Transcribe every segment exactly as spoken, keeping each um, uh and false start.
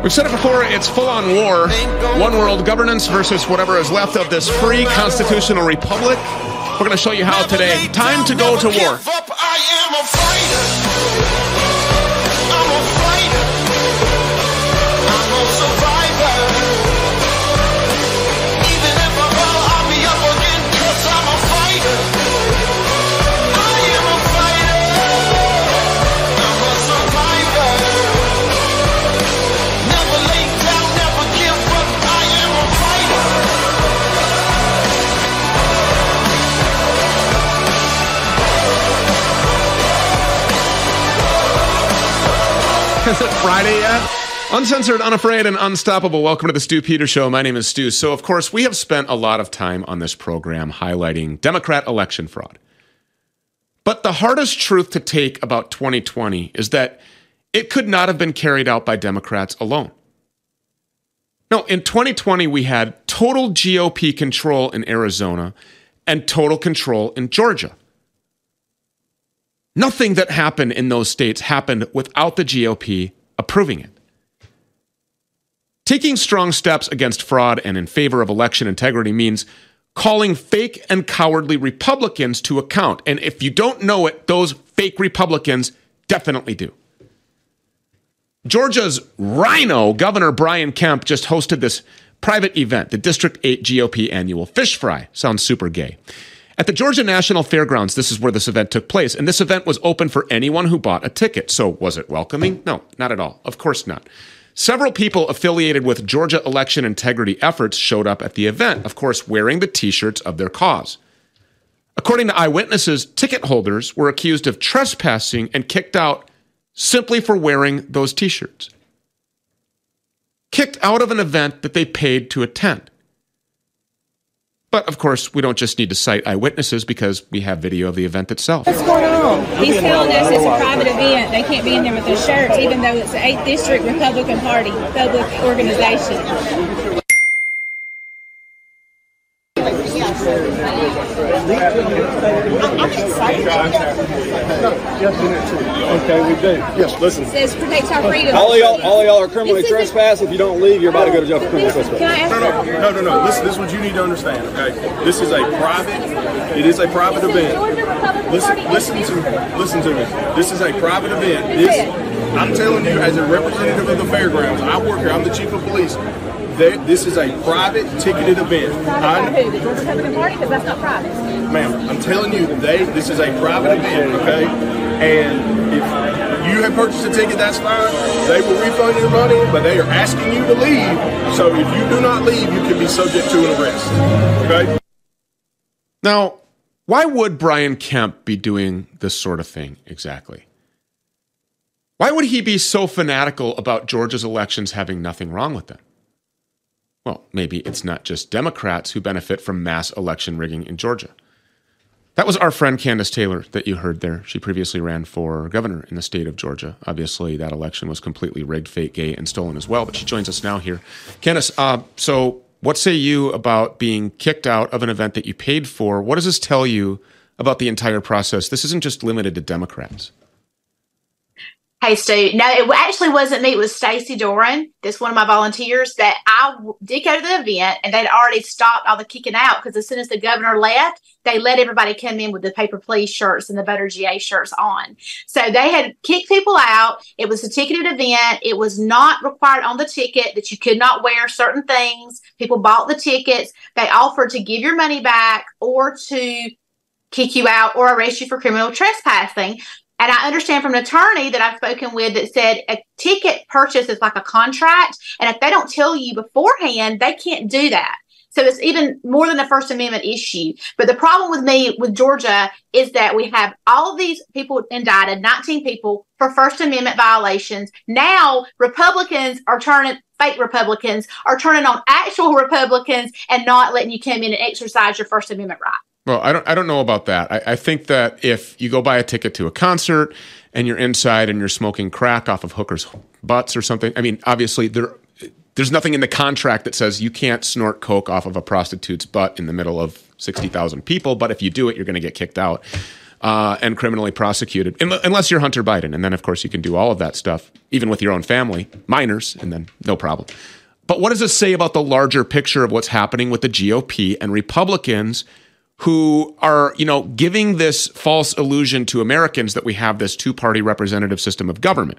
We've said it before, it's full-on war. One world governance versus whatever is left of this free constitutional republic. We're going to show you how today. Time to go to war. Is it Friday yet? Uncensored, unafraid, and unstoppable. Welcome to the Stu Peters Show. My name is Stu. So, of course, we have spent a lot of time on this program highlighting Democrat election fraud. But the hardest truth to take about twenty twenty is that it could not have been carried out by Democrats alone. No, in twenty twenty, we had total G O P control in Arizona and total control in Georgia. Nothing that happened in those states happened without the G O P approving it. Taking strong steps against fraud and in favor of election integrity means calling fake and cowardly Republicans to account. And if you don't know it, those fake Republicans definitely do. Georgia's rhino, Governor Brian Kemp, just hosted this private event, the District eight G O P annual Fish Fry. Sounds super gay. At the Georgia National Fairgrounds, this is where this event took place, and this event was open for anyone who bought a ticket. So was it welcoming? No, not at all. Of course not. Several people affiliated with Georgia election integrity efforts showed up at the event, of course, wearing the T-shirts of their cause. According to eyewitnesses, ticket holders were accused of trespassing and kicked out simply for wearing those T-shirts. Kicked out of an event that they paid to attend. But, of course, we don't just need to cite eyewitnesses because we have video of the event itself. What's going on? He's telling us it's a private event. They can't be in there with their shirts, even though it's the eighth District Republican Party public organization. Okay, we do. Yes, listen. It says protects our freedom. All of y'all, all of y'all are criminally trespass. If you don't leave, you're about to go to jail for criminal trespass. Can I ask No, no, no, no, no. Listen, this is what you need to understand, okay? This is a private, it is a private event. Listen, listen to, listen to me. This is a private event. This, I'm telling you, as a representative of the fairgrounds, I work here, I'm the chief of police. They, this is a private ticketed event. private by who? The Georgia Republican Party? Because that's not private. Ma'am, I'm telling you, they, this is a private event, okay? And if you have purchased a ticket, that's fine. They will refund your money, but they are asking you to leave. So if you do not leave, you can be subject to an arrest, okay? Now, why would Brian Kemp be doing this sort of thing exactly? Why would he be so fanatical about Georgia's elections having nothing wrong with them? Well, maybe it's not just Democrats who benefit from mass election rigging in Georgia. That was our friend Candace Taylor that you heard there. She previously ran for governor in the state of Georgia. Obviously, that election was completely rigged, fake, gay, and stolen as well, but she joins us now here. Candace, uh, so what say you about being kicked out of an event that you paid for? What does this tell you about the entire process? This isn't just limited to Democrats. Hey, Stu. No, it actually wasn't me. It was Stacey Doran. That's one of my volunteers that I did go to the event, and they'd already stopped all the kicking out because as soon as the governor left, they let everybody come in with the Paper Please shirts and the Voter G A shirts on. So they had kicked people out. It was a ticketed event. It was not required on the ticket that you could not wear certain things. People bought the tickets. They offered to give your money back or to kick you out or arrest you for criminal trespassing. And I understand from an attorney that I've spoken with that said a ticket purchase is like a contract. And if they don't tell you beforehand, they can't do that. So it's even more than a First Amendment issue. But the problem with me with Georgia is that we have all of these people indicted, nineteen people for First Amendment violations. Now Republicans are turning, fake Republicans are turning on actual Republicans and not letting you come in and exercise your First Amendment right. Well, I don't I don't know about that. I, I think that if you go buy a ticket to a concert and you're inside and you're smoking crack off of hookers' butts or something, I mean, obviously there there's nothing in the contract that says you can't snort coke off of a prostitute's butt in the middle of sixty thousand people, but if you do it, you're going to get kicked out. uh, and criminally prosecuted, unless you're Hunter Biden. And then, of course, you can do all of that stuff, even with your own family, minors, and then no problem. But what does this say about the larger picture of what's happening with the G O P and Republicans who are, you know, giving this false illusion to Americans that we have this two-party representative system of government?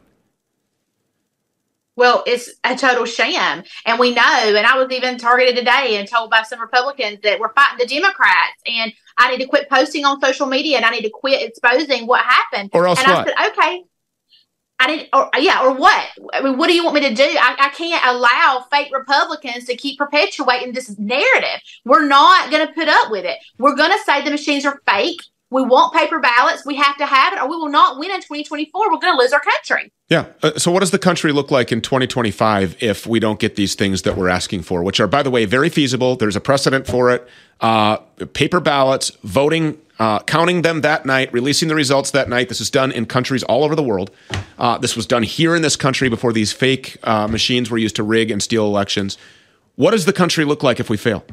Well, it's a total sham. And we know, and I was even targeted today and told by some Republicans that we're fighting the Democrats and I need to quit posting on social media and I need to quit exposing what happened. Or else and what? I said, okay. I didn't, or yeah, or what? I mean, what do you want me to do? I, I can't allow fake Republicans to keep perpetuating this narrative. We're not going to put up with it. We're going to say the machines are fake. We want paper ballots. We have to have it, or we will not win in twenty twenty-four. We're going to lose our country. Yeah. Uh, so what does the country look like in twenty twenty-five if we don't get these things that we're asking for, which are, by the way, very feasible? There's a precedent for it. Uh, paper ballots, voting, uh, counting them that night, releasing the results that night. This is done in countries all over the world. Uh, this was done here in this country before these fake uh, machines were used to rig and steal elections. What does the country look like if we fail?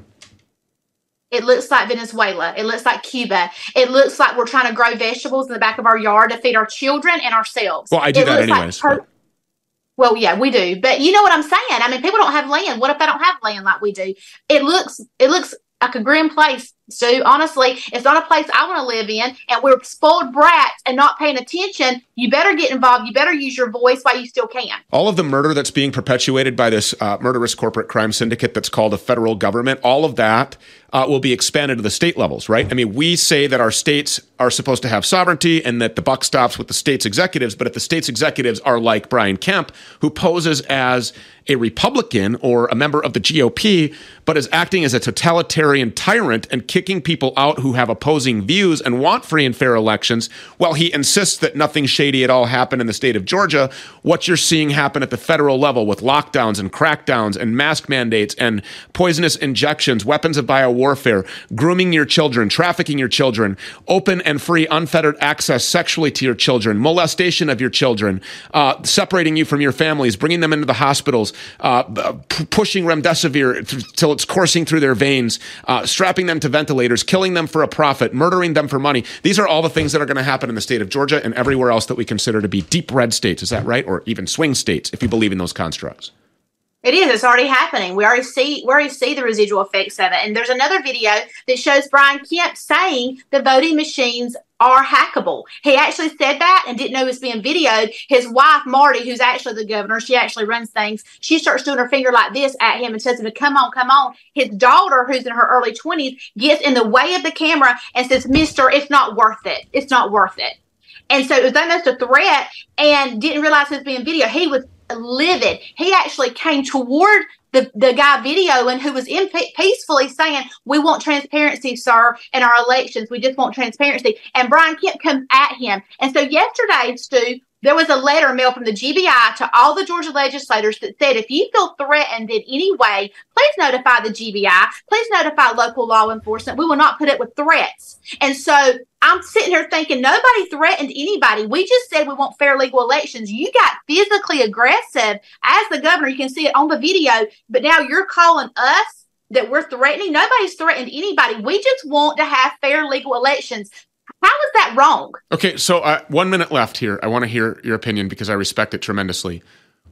It looks like Venezuela. It looks like Cuba. It looks like we're trying to grow vegetables in the back of our yard to feed our children and ourselves. Well, I do it that looks anyways. Like per- well, yeah, we do. But you know what I'm saying? I mean, people don't have land. What if they don't have land like we do? It looks, it looks like a grim place. So honestly, it's not a place I want to live in. And we're spoiled brats and not paying attention. You better get involved. You better use your voice while you still can. All of the murder that's being perpetuated by this uh, murderous corporate crime syndicate that's called a federal government, all of that uh, will be expanded to the state levels, right? I mean, we say that our states are supposed to have sovereignty and that the buck stops with the state's executives. But if the state's executives are like Brian Kemp, who poses as a Republican or a member of the G O P, but is acting as a totalitarian tyrant and kicking people out who have opposing views and want free and fair elections, while he insists that nothing shady at all happened in the state of Georgia, what you're seeing happen at the federal level with lockdowns and crackdowns and mask mandates and poisonous injections, weapons of biowarfare, grooming your children, trafficking your children, open and free unfettered access sexually to your children, molestation of your children, uh, separating you from your families, bringing them into the hospitals, uh, p- pushing remdesivir th- till it's coursing through their veins, uh, strapping them to ventilators, killing them for a profit, murdering them for money. These are all the things that are going to happen in the state of Georgia and everywhere else that we consider to be deep red states. Is that right? Or even swing states, if you believe in those constructs. It is. It's already happening. We already see. We already see the residual effects of it. And there's another video that shows Brian Kemp saying the voting machines are hackable. He actually said that and didn't know it was being videoed. His wife, Marty, who's actually the governor, she actually runs things. She starts doing her finger like this at him and tells him to come on, come on. His daughter, who's in her early twenties, gets in the way of the camera and says, "Mister, it's not worth it. It's not worth it." And so it was almost a threat and didn't realize it was being videoed. He was livid. He actually came toward the, the guy videoing who was in peacefully saying, "We want transparency, sir, in our elections. We just want transparency." And Brian Kemp comes at him. And so yesterday, Stu, there was a letter mailed from the G B I to all the Georgia legislators that said, if you feel threatened in any way, please notify the G B I. Please notify local law enforcement. We will not put up with threats. And so I'm sitting here thinking, nobody threatened anybody. We just said we want fair, legal elections. You got physically aggressive as the governor. You can see it on the video. But now you're calling us that we're threatening. Nobody's threatened anybody. We just want to have fair, legal elections. How is that wrong? Okay, so uh, one minute left here. I want to hear your opinion because I respect it tremendously.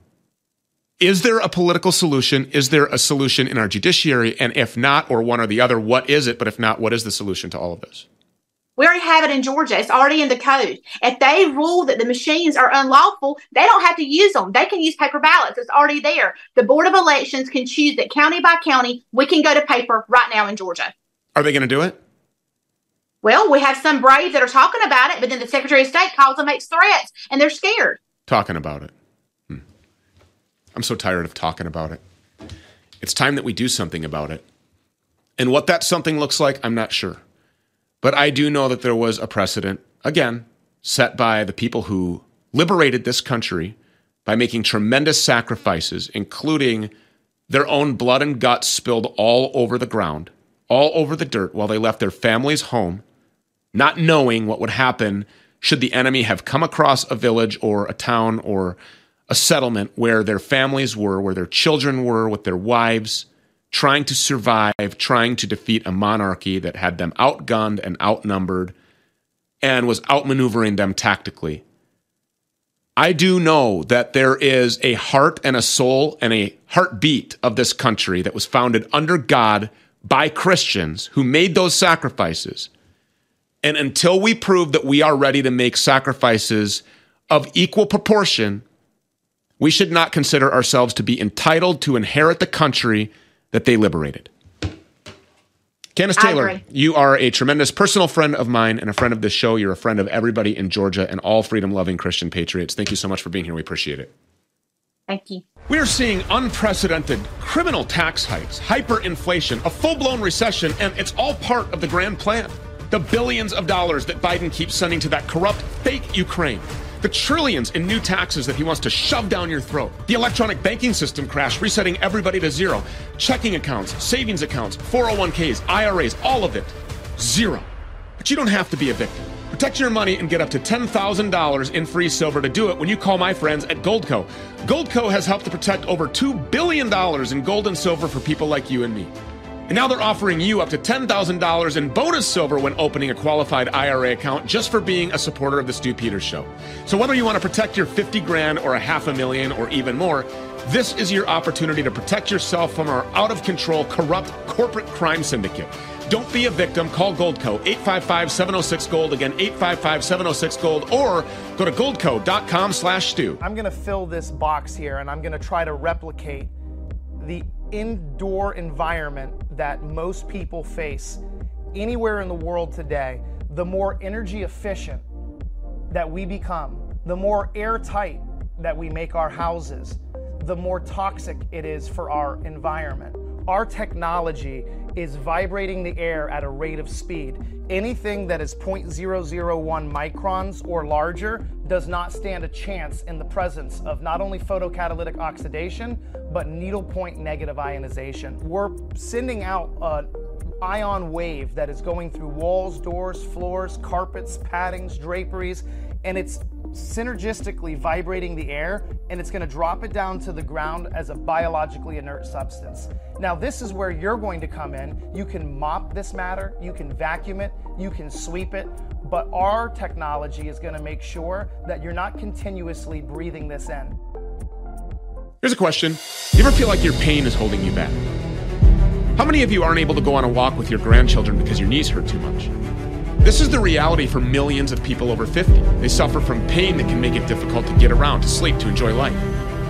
Is there a political solution? Is there a solution in our judiciary? And if not, or one or the other, what is it? But if not, what is the solution to all of this? We already have it in Georgia. It's already in the code. If they rule that the machines are unlawful, they don't have to use them. They can use paper ballots. It's already there. The Board of Elections can choose that county by county. We can go to paper right now in Georgia. Are they going to do it? Well, we have some brave that are talking about it, but then the Secretary of State calls and makes threats, and they're scared. Talking about it. Hmm. I'm so tired of talking about it. It's time that we do something about it. And what that something looks like, I'm not sure. But I do know that there was a precedent, again, set by the people who liberated this country by making tremendous sacrifices, including their own blood and guts spilled all over the ground, all over the dirt, while they left their families home, not knowing what would happen should the enemy have come across a village or a town or a settlement where their families were, where their children were with their wives, trying to survive, trying to defeat a monarchy that had them outgunned and outnumbered. and was outmaneuvering them tactically. I do know that there is a heart and a soul and a heartbeat of this country that was founded under God by Christians who made those sacrifices. And until we prove that we are ready to make sacrifices of equal proportion, we should not consider ourselves to be entitled to inherit the country that they liberated. Candace Taylor, you are a tremendous personal friend of mine and a friend of this show. You're a friend of everybody in Georgia and all freedom-loving Christian patriots. Thank you so much for being here. We appreciate it. Thank you. We are seeing unprecedented criminal tax hikes, hyperinflation, a full-blown recession, and it's all part of the grand plan. The billions of dollars that Biden keeps sending to that corrupt, fake Ukraine. The trillions in new taxes that he wants to shove down your throat. The electronic banking system crash, resetting everybody to zero. Checking accounts, savings accounts, four oh one k's, I R As, all of it. Zero. But you don't have to be a victim. Protect your money and get up to ten thousand dollars in free silver to do it when you call my friends at Goldco. Goldco has helped to protect over two billion dollars in gold and silver for people like you and me. And now they're offering you up to ten thousand dollars in bonus silver when opening a qualified I R A account just for being a supporter of the Stu Peters Show. So whether you want to protect your fifty grand or a half a million or even more, this is your opportunity to protect yourself from our out-of-control, corrupt corporate crime syndicate. Don't be a victim. Call Goldco, eight five five, seven oh six, GOLD. Again, eight five five, seven oh six, GOLD. Or go to goldco.com slash Stu. I'm going to fill this box here, and I'm going to try to replicate the indoor environment that most people face anywhere in the world today. The more energy efficient that we become, the more airtight that we make our houses, the more toxic it is for our environment. Our technology is vibrating the air at a rate of speed. Anything that is zero point zero zero one microns or larger does not stand a chance in the presence of not only photocatalytic oxidation, but needlepoint negative ionization. We're sending out an ion wave that is going through walls, doors, floors, carpets, paddings, draperies, and it's synergistically vibrating the air, and it's going to drop it down to the ground as a biologically inert substance. Now, this is where you're going to come in. You can mop this matter, you can vacuum it, you can sweep it, but our technology is going to make sure that you're not continuously breathing this in. Here's a question. You ever feel like your pain is holding you back? How many of you aren't able to go on a walk with your grandchildren because your knees hurt too much? This is the reality for millions of people over fifty. They suffer from pain that can make it difficult to get around, to sleep, to enjoy life.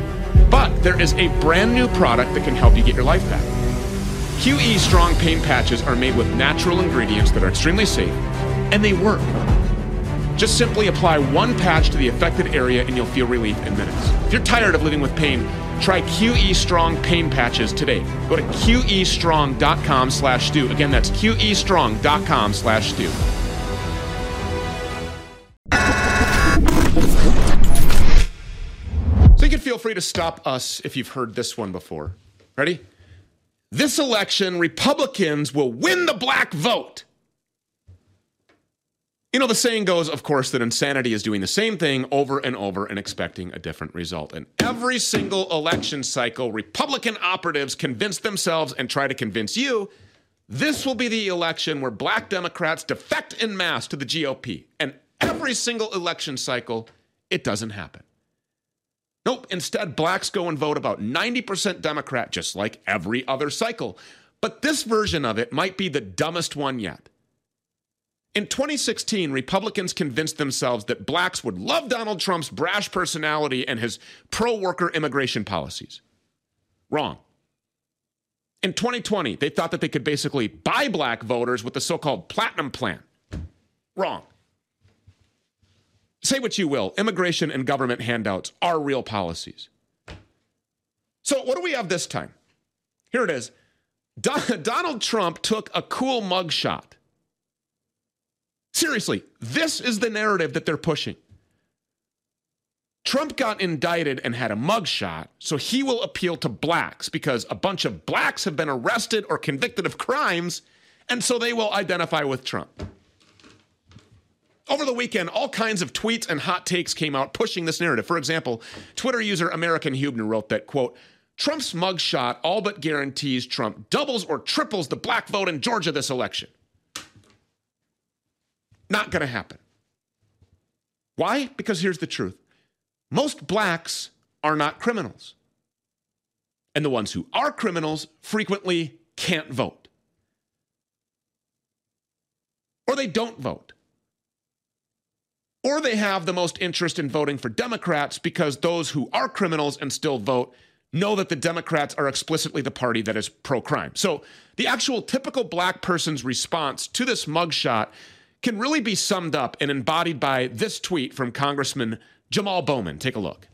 But there is a brand new product that can help you get your life back. Q E Strong Pain Patches are made with natural ingredients that are extremely safe, and they work. Just simply apply one patch to the affected area and you'll feel relief in minutes. If you're tired of living with pain, try Q E Strong Pain Patches today. Go to QEstrong.com slash Stu. Again, that's QEstrong.com slash Stu. So you can feel free to stop us if you've heard this one before. Ready? This election, Republicans will win the black vote. You know, the saying goes, of course, that insanity is doing the same thing over and over and expecting a different result. And every single election cycle, Republican operatives convince themselves and try to convince you this will be the election where black Democrats defect en masse to the G O P. And every single election cycle, it doesn't happen. Nope, instead, blacks go and vote about ninety percent Democrat, just like every other cycle. But this version of it might be the dumbest one yet. In twenty sixteen, Republicans convinced themselves that blacks would love Donald Trump's brash personality and his pro-worker immigration policies. Wrong. In twenty twenty, they thought that they could basically buy black voters with the so-called Platinum Plan. Wrong. Say what you will, immigration and government handouts are real policies. So what do we have this time? Here it is. Don- Donald Trump took a cool mugshot. Seriously, this is the narrative that they're pushing. Trump got indicted and had a mugshot, so he will appeal to blacks because a bunch of blacks have been arrested or convicted of crimes, and so they will identify with Trump. Over the weekend, all kinds of tweets and hot takes came out pushing this narrative. For example, Twitter user American Hubner wrote that, quote, Trump's mugshot all but guarantees Trump doubles or triples the black vote in Georgia this election. Not going to happen. Why? Because here's the truth. Most blacks are not criminals. And the ones who are criminals frequently can't vote. Or they don't vote. Or they have the most interest in voting for Democrats because those who are criminals and still vote know that the Democrats are explicitly the party that is pro-crime. So the actual typical black person's response to this mugshot can really be summed up and embodied by this tweet from Congressman Jamal Bowman. Take a look.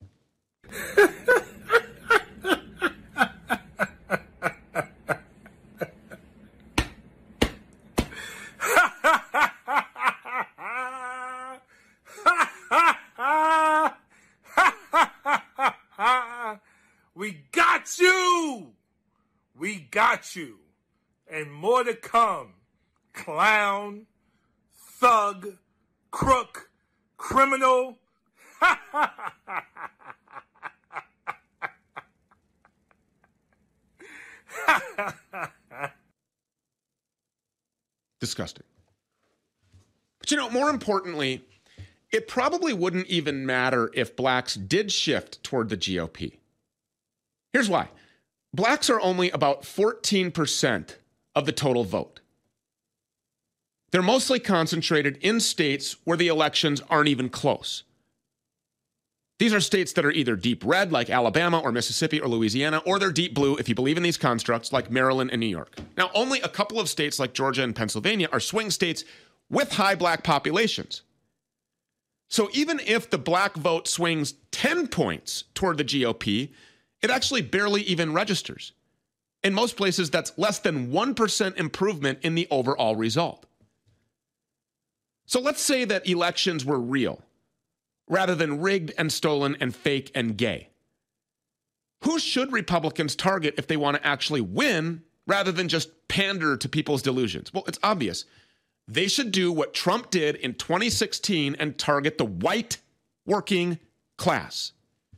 We got you! We got you. And more to come. Clown, thug, crook, criminal. Disgusting. But you know, more importantly, it probably wouldn't even matter if blacks did shift toward the G O P. Here's why. Blacks are only about fourteen percent of the total vote. They're mostly concentrated in states where the elections aren't even close. These are states that are either deep red, like Alabama or Mississippi or Louisiana, or they're deep blue, if you believe in these constructs, like Maryland and New York. Now, only a couple of states like Georgia and Pennsylvania are swing states with high black populations. So even if the black vote swings ten points toward the G O P, it actually barely even registers. In most places, that's less than one percent improvement in the overall result. So let's say that elections were real, rather than rigged and stolen and fake and gay. Who should Republicans target if they want to actually win, rather than just pander to people's delusions? Well, it's obvious. They should do what Trump did in twenty sixteen and target the white working class.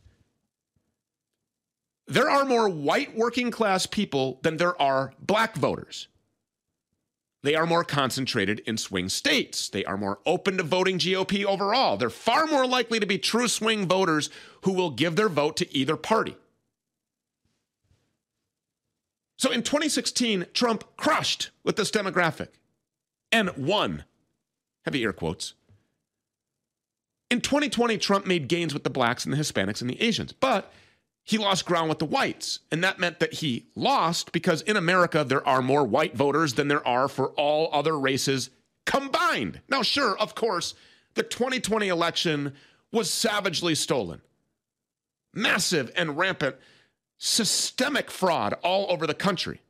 There are more white working class people than there are black voters. They are more concentrated in swing states. They are more open to voting G O P overall. They're far more likely to be true swing voters who will give their vote to either party. So in twenty sixteen, Trump crushed with this demographic and won. Heavy air quotes. In twenty twenty, Trump made gains with the blacks and the Hispanics and the Asians, but he lost ground with the whites, and that meant that he lost because in America, there are more white voters than there are for all other races combined. Now, sure, of course, the twenty twenty election was savagely stolen. Massive and rampant, systemic fraud all over the country.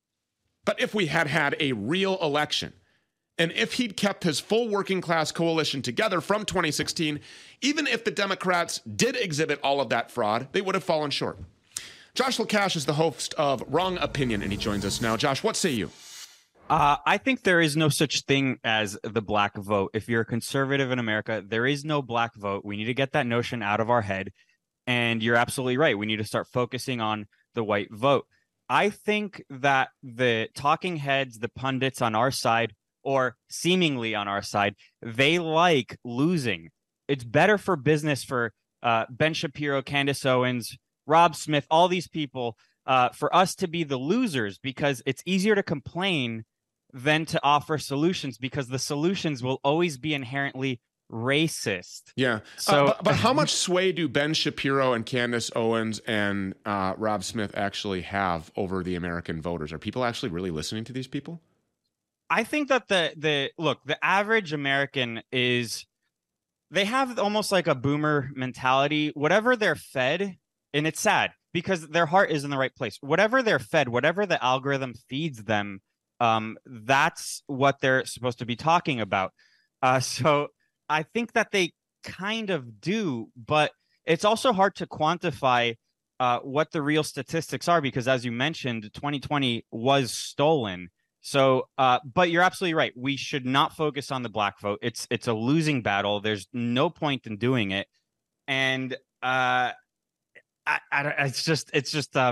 But if we had had a real election, and if he'd kept his full working class coalition together from twenty sixteen, even if the Democrats did exhibit all of that fraud, they would have fallen short. Josh LaCash is the host of Wrong Opinion, and he joins us now. Josh, what say you? Uh, I think there is no such thing as the black vote. If you're a conservative in America, there is no black vote. We need to get that notion out of our head. And you're absolutely right. We need to start focusing on the white vote. I think that the talking heads, the pundits on our side, or seemingly on our side, they like losing. It's better for business for uh, Ben Shapiro, Candace Owens, Rob Smith, all these people, uh, for us to be the losers, because it's easier to complain than to offer solutions, because the solutions will always be inherently racist. Yeah. So, uh, but, but how much sway do Ben Shapiro and Candace Owens and uh, Rob Smith actually have over the American voters? Are people actually really listening to these people? I think that the the look, the average American is, they have almost like a boomer mentality. Whatever they're fed, and it's sad because their heart is in the right place. Whatever they're fed, whatever the algorithm feeds them, um, that's what they're supposed to be talking about. Uh, so I think that they kind of do, but it's also hard to quantify uh, what the real statistics are, because as you mentioned, twenty twenty was stolen. So, uh, but you're absolutely right. We should not focus on the black vote. It's it's a losing battle. There's no point in doing it, and uh, I, I, it's just it's just um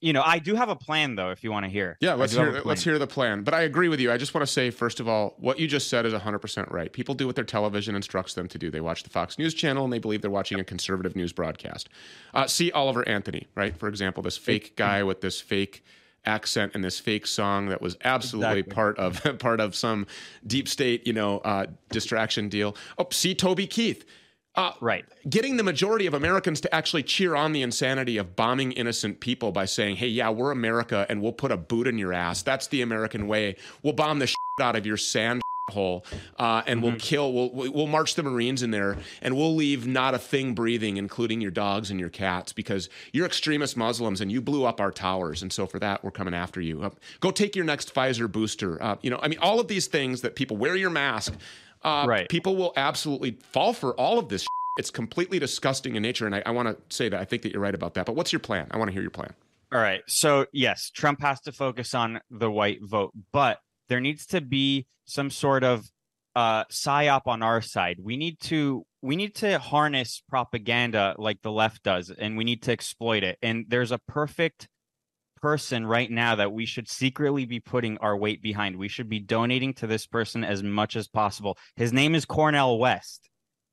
you know, I do have a plan though, if you want to hear. Yeah, let's I do have hear a plan. let's hear the plan. But I agree with you. I just want to say, first of all, what you just said is one hundred percent right. People do what their television instructs them to do. They watch the Fox News channel and they believe they're watching a conservative news broadcast. Uh, see Oliver Anthony, right? For example, this fake guy with this fake accent and this fake song that was absolutely Exactly. part of part of some deep state, you know, uh, distraction deal. Oh, see Toby Keith. Uh, Right. Getting the majority of Americans to actually cheer on the insanity of bombing innocent people by saying, hey, yeah, we're America and we'll put a boot in your ass. That's the American way. We'll bomb the shit out of your sand hole uh, and we'll kill, we'll, we'll march the Marines in there and we'll leave not a thing breathing, including your dogs and your cats, because you're extremist Muslims and you blew up our towers. And so for that, we're coming after you. Uh, go take your next Pfizer booster. Uh, you know, I mean, all of these things that people wear your mask. Uh, Right. People will absolutely fall for all of this. It's completely disgusting in nature. And I, I want to say that I think that you're right about that. But what's your plan? I want to hear your plan. All right. So, yes, Trump has to focus on the white vote, but there needs to be some sort of uh, psyop on our side. We need to we need to harness propaganda like the left does, and we need to exploit it. And there's a perfect person right now that we should secretly be putting our weight behind. We should be donating to this person as much as possible. His name is Cornel West.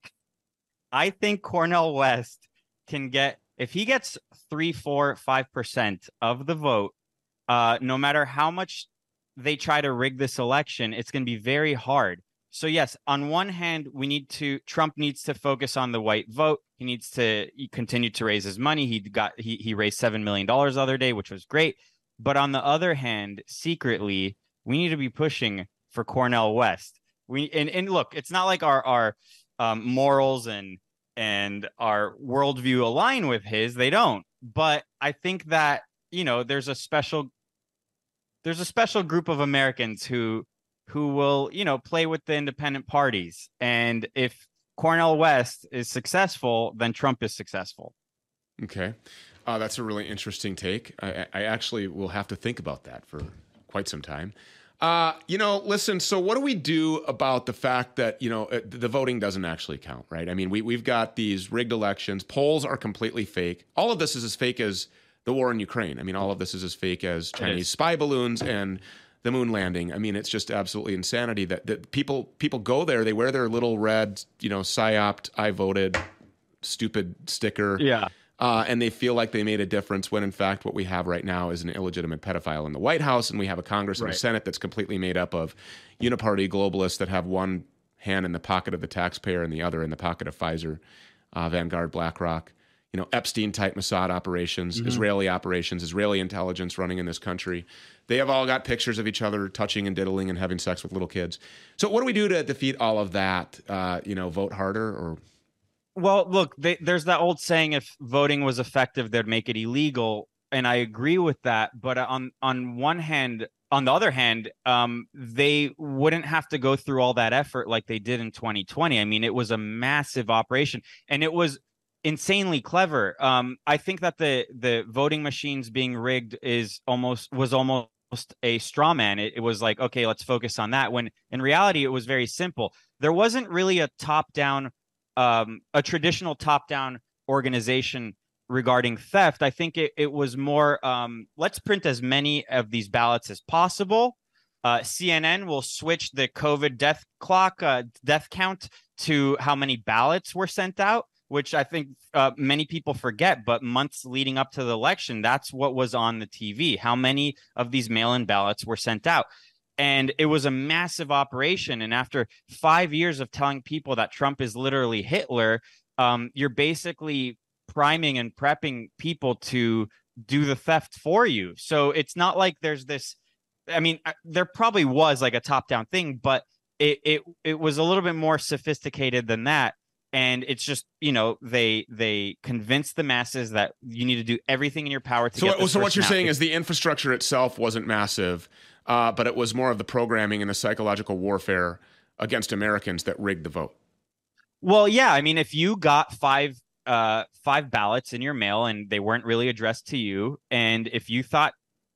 I think Cornel West can get, if he gets three, four, five percent of the vote, uh, no matter how much they try to rig this election, it's going to be very hard. So yes, on one hand, we need to, Trump needs to focus on the white vote. He needs to continue to raise his money. He got, he, he raised seven million dollars the other day, which was great. But on the other hand, secretly, we need to be pushing for Cornel West. We, and, and look, it's not like our, our, um, morals and, and our worldview align with his. They don't. But I think that, you know, there's a special, there's a special group of Americans who, who will, you know, play with the independent parties. And if Cornel West is successful, then Trump is successful. Okay. Uh, that's a really interesting take. I, I actually will have to think about that for quite some time. Uh, you know, listen, so what do we do about the fact that, you know, uh, the voting doesn't actually count, right? I mean, we, we've got these rigged elections. Polls are completely fake. All of this is as fake as the war in Ukraine. I mean, all of this is as fake as Chinese spy balloons and the moon landing. I mean, it's just absolutely insanity that, that people people go there, they wear their little red, you know, psyoped, I voted, stupid sticker. Yeah. Uh, and they feel like they made a difference when, in fact, what we have right now is an illegitimate pedophile in the White House, and we have a Congress and Right. a Senate that's completely made up of uniparty globalists that have one hand in the pocket of the taxpayer and the other in the pocket of Pfizer, uh, Vanguard, BlackRock, you know, Epstein-type Mossad operations, Mm-hmm. Israeli operations, Israeli intelligence running in this country. They have all got pictures of each other touching and diddling and having sex with little kids. So what do we do to defeat all of that? Uh, you know, vote harder or... Well, look, they, there's that old saying: if voting was effective, they'd make it illegal, and I agree with that. But on on one hand, on the other hand, um, they wouldn't have to go through all that effort like they did in twenty twenty. I mean, it was a massive operation, and it was insanely clever. Um, I think that the the voting machines being rigged is almost was almost a straw man. It, it was like, okay, let's focus on that. When in reality, it was very simple. There wasn't really a top down. Um, a traditional top-down organization regarding theft. I think it, it was more, um, let's print as many of these ballots as possible. Uh, C N N will switch the COVID death clock, uh, death count to how many ballots were sent out, which I think uh, many people forget. But months leading up to the election, that's what was on the T V. How many of these mail-in ballots were sent out? And it was a massive operation. And after five years of telling people that Trump is literally Hitler, um, you're basically priming and prepping people to do the theft for you. So it's not like there's this, I mean, there probably was like a top-down thing, but it, it, it was a little bit more sophisticated than that. And it's just, you know, they they convinced the masses that you need to do everything in your power to so, get this So what person you're out. saying is the infrastructure itself wasn't massive, uh, but it was more of the programming and the psychological warfare against Americans that rigged the vote. Well, yeah. I mean, if you got five uh, five ballots in your mail and they weren't really addressed to you, and if you thought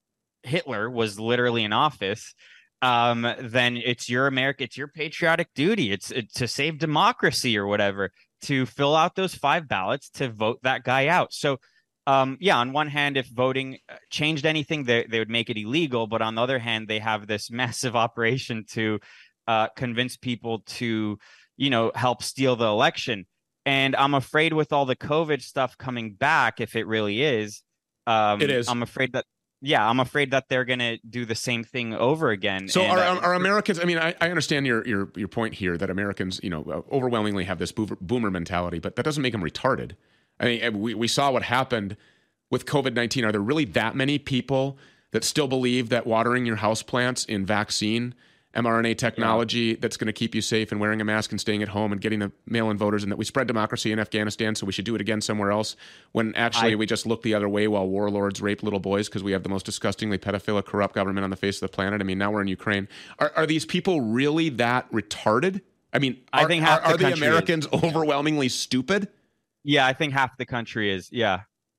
Hitler was literally in office, um, then it's your America, it's your patriotic duty. It's it, to save democracy or whatever, to fill out those five ballots to vote that guy out. So um, yeah, on one hand, if voting changed anything, they, they would make it illegal. But on the other hand, they have this massive operation to uh, convince people to, you know, help steal the election. And I'm afraid with all the COVID stuff coming back, if it really is, um, it is. I'm afraid that, yeah, I'm afraid that they're going to do the same thing over again. So and, are, uh, are Americans, I mean, I, I understand your, your, your point here that Americans, you know, overwhelmingly have this boomer, boomer mentality, but that doesn't make them retarded. I mean, we, we saw what happened with COVID nineteen. Are there really that many people that still believe that watering your houseplants in vaccine mRNA technology yeah. that's going to keep you safe and wearing a mask and staying at home and getting the mail-in voters, and that we spread democracy in Afghanistan, so we should do it again somewhere else, when actually I, we just look the other way while warlords rape little boys because we have the most disgustingly pedophilic, corrupt government on the face of the planet? I mean, now we're in Ukraine. Are, are these people really that retarded? I mean, are, I think half are, the are the Americans is. overwhelmingly stupid? Yeah, I think half the country is. Yeah.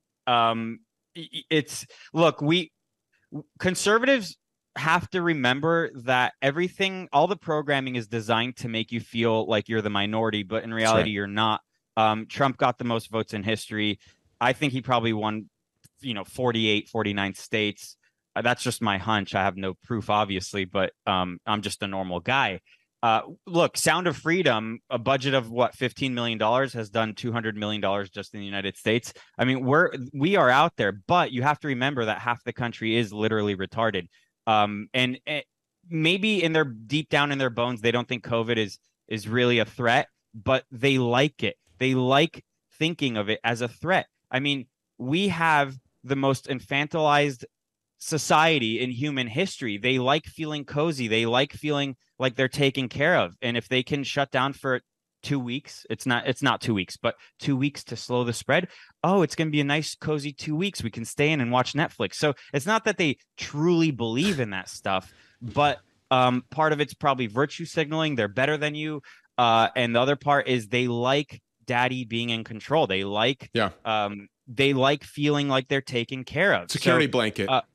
Um, it's, look, we, conservatives have to remember that everything, all the programming is designed to make you feel like you're the minority, but in reality, right. you're not. Um, Trump got the most votes in history. I think he probably won, you know, forty-eight, forty-nine states. Uh, that's just my hunch. I have no proof, obviously, but um, I'm just a normal guy. Uh, look, Sound of Freedom, a budget of what, fifteen million dollars, has done two hundred million dollars just in the United States. I mean, we're, we are out there, but you have to remember that half the country is literally retarded. Um, and, and maybe in their deep down in their bones, they don't think COVID is, is really a threat, but they like it. They like thinking of it as a threat. I mean, we have the most infantilized society in human history. They like feeling cozy. They like feeling like they're taken care of. And if they can shut down for two weeks, it's not, it's not two weeks, but two weeks to slow the spread. Oh, it's going to be a nice, cozy two weeks. We can stay in and watch Netflix. So it's not that they truly believe in that stuff, but um, part of it's probably virtue signaling. They're better than you. Uh, and the other part is they like daddy being in control. They like, yeah. um, they like feeling like they're taken care of. Security so, blanket. Uh,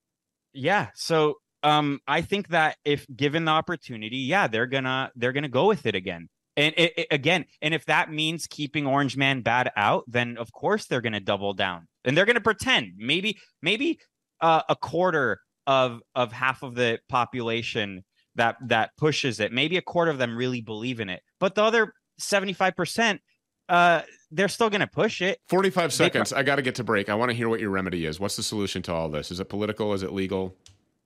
yeah. So um, I think that if given the opportunity, yeah, they're gonna, they're gonna go with it again. And it, it, again, and if that means keeping Orange Man Bad out, then of course they're going to double down, and they're going to pretend maybe maybe uh, a quarter of of half of the population that that pushes it. Maybe a quarter of them really believe in it, but the other seventy-five percent, uh, they're still going to push it. forty-five seconds. Pro- I got to get to break. I want to hear what your remedy is. What's the solution to all this? Is it political? Is it legal?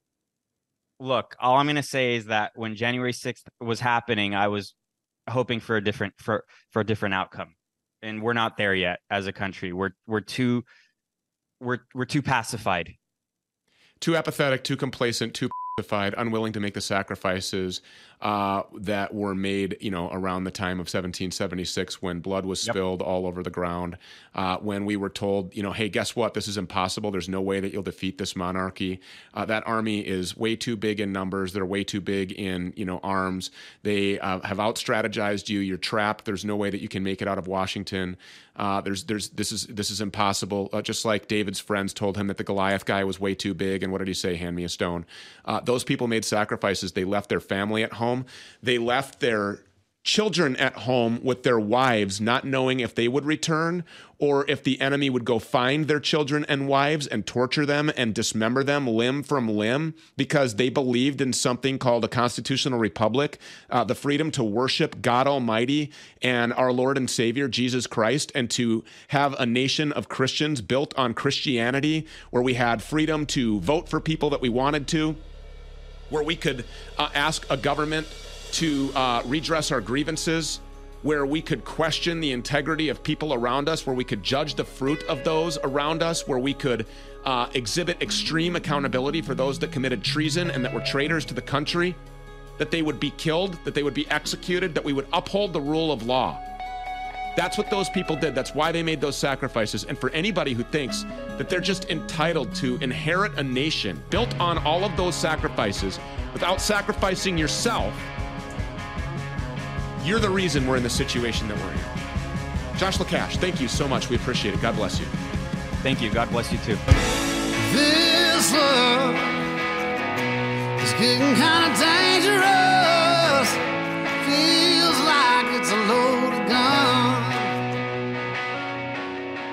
Look, all I'm going to say is that when January sixth was happening, I was hoping for a different for for a different outcome, and we're not there yet as a country. We're we're too we're we're too pacified, too apathetic, too complacent, too pacified, unwilling to make the sacrifices uh, that were made, you know, around the time of seventeen seventy-six, when blood was spilled yep. all over the ground, uh, when we were told, you know, hey, guess what? This is impossible. There's no way that you'll defeat this monarchy. Uh, that army is way too big in numbers. They're way too big in, you know, arms. They uh, have out-strategized you. You're trapped. There's no way that you can make it out of Washington. Uh, there's, there's, this is, this is impossible. Uh, just like David's friends told him that the Goliath guy was way too big. And what did he say? Hand me a stone. Uh, those people made sacrifices. They left their family at home. They left their children at home with their wives, not knowing if they would return or if the enemy would go find their children and wives and torture them and dismember them limb from limb, because they believed in something called a constitutional republic, uh, the freedom to worship God Almighty and our Lord and Savior, Jesus Christ, and to have a nation of Christians built on Christianity, where we had freedom to vote for people that we wanted to, where we could uh, ask a government to uh, redress our grievances, where we could question the integrity of people around us, where we could judge the fruit of those around us, where we could uh, exhibit extreme accountability for those that committed treason and that were traitors to the country, that they would be killed, that they would be executed, that we would uphold the rule of law. That's what those people did. That's why they made those sacrifices. And for anybody who thinks that they're just entitled to inherit a nation built on all of those sacrifices without sacrificing yourself, you're the reason we're in the situation that we're in. Josh LaCash, thank you so much. We appreciate it. God bless you. Thank you. God bless you too. This love is getting kind of dangerous. Feels like it's a loaded gun.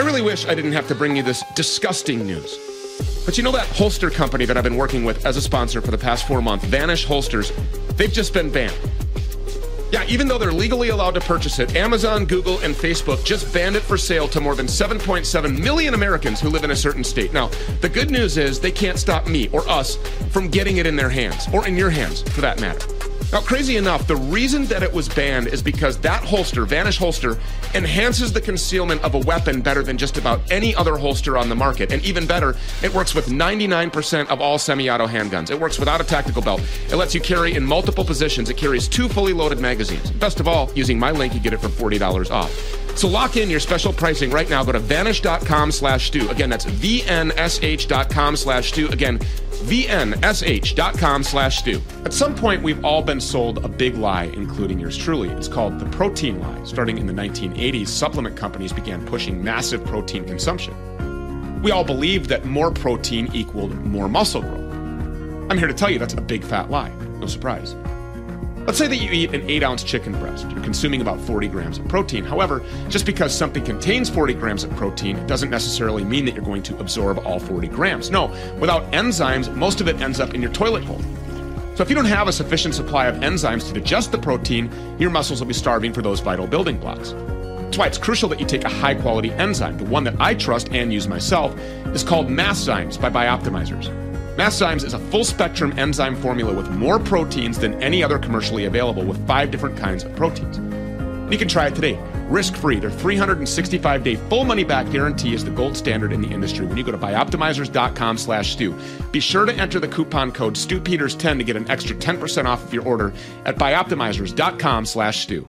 I really wish I didn't have to bring you this disgusting news. But you know that holster company that I've been working with as a sponsor for the past four months, Vanish Holsters, they've just been banned. Yeah, even though they're legally allowed to purchase it, Amazon, Google, and Facebook just banned it for sale to more than seven point seven million Americans who live in a certain state. Now, the good news is they can't stop me or us from getting it in their hands, or in your hands, for that matter. Now, crazy enough, the reason that it was banned is because that holster, Vanish Holster, enhances the concealment of a weapon better than just about any other holster on the market. And even better, it works with ninety-nine percent of all semi-auto handguns. It works without a tactical belt. It lets you carry in multiple positions. It carries two fully loaded magazines. Best of all, using my link, you get it for forty dollars off. So lock in your special pricing right now. Go to vanish.com slash Stu. Again, that's vnsh.com slash Stu. Again, vnsh.com slash Stu. At some point, we've all been sold a big lie, including yours truly. It's called the protein lie. Starting in the nineteen eighties, supplement companies began pushing massive protein consumption. We all believed that more protein equaled more muscle growth. I'm here to tell you that's a big fat lie. No surprise. Let's say that you eat an eight ounce chicken breast. You're consuming about forty grams of protein. However, just because something contains forty grams of protein, it doesn't necessarily mean that you're going to absorb all forty grams. No, without enzymes, most of it ends up in your toilet bowl. So if you don't have a sufficient supply of enzymes to digest the protein, your muscles will be starving for those vital building blocks. That's why it's crucial that you take a high quality enzyme. The one that I trust and use myself is called Masszymes by Bioptimizers. Masszymes is a full-spectrum enzyme formula with more proteins than any other commercially available, with five different kinds of proteins. And you can try it today, risk-free. Their three hundred sixty-five day full money-back guarantee is the gold standard in the industry. When you go to bioptimizers.com slash Stu, be sure to enter the coupon code Stu Peters ten to get an extra ten percent off of your order at bioptimizers.com slash Stu.